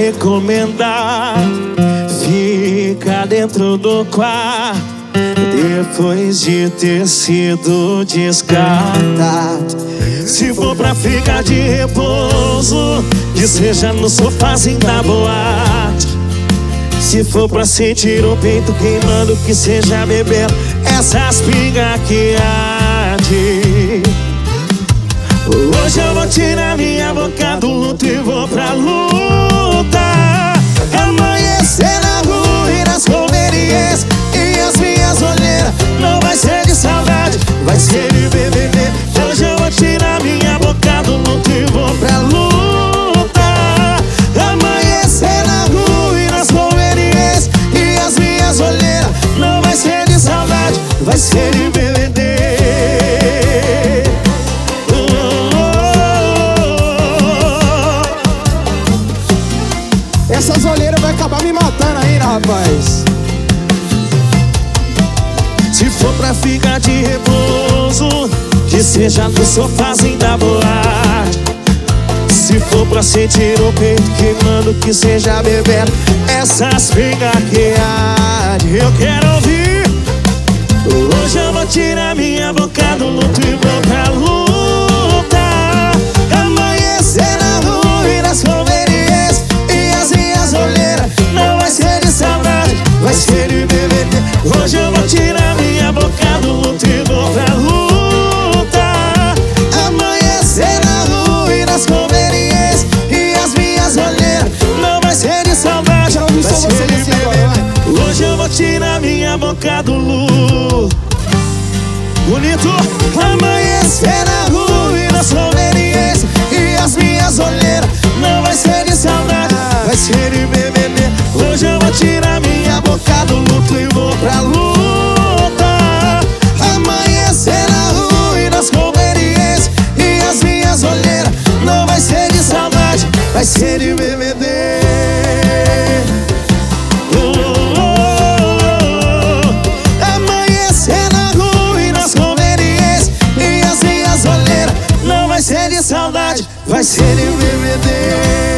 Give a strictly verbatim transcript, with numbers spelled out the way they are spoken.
recomendado fica dentro do quarto depois de ter sido descartado. Se for pra ficar de repouso, que seja no sofazinho da boate. Se for pra sentir o peito queimando, que seja bebendo essas pingas que arde. Hoje eu vou tirar minha boca do luto e vou pra luta. Amanhecer na rua e nas conveniências, e as minhas olheiras não vai ser de saudade, vai ser de B B B. Hoje eu vou tirar minha boca do luto e vou pra luta. Amanhecer na rua e nas conveniências, e as minhas olheiras não vai ser de saudade, vai ser de B B B. Essas olheiras vai acabar me matando ainda, rapaz. Se for pra ficar de repouso, que seja no sofazinho da boate. Se for pra sentir o peito queimando, que seja bebendo essas pingas que arde. Eu quero ouvir. Hoje eu vou tirar minha boca do luto e vou pra luta. Amanhecer na rua e nas conveniências, e as minhas olheiras não vai ser de saudade, vai ser de B B B. Hoje eu vou tirar minha boca do luto e vou pra luta. Amanhecer na rua e nas conveniências, e as minhas olheiras não vai ser de saudade, vai ser de B B B. Hoje eu vou tirar minha boca do luto. Bonito. Amanhecer na rua e nas conveniências, e as minhas olheiras não vai ser de saudade, vai ser de B B B. Hoje eu vou tirar minha boca do luto e vou pra luta. Amanhecer na rua e nas conveniências, e as minhas olheiras não vai ser de saudade, vai ser de B B B. Oh, oh, oh, oh. Amanhecer na rua e nas conveniências, e as minhas olheiras não vai ser de saudade, vai ser de B B B.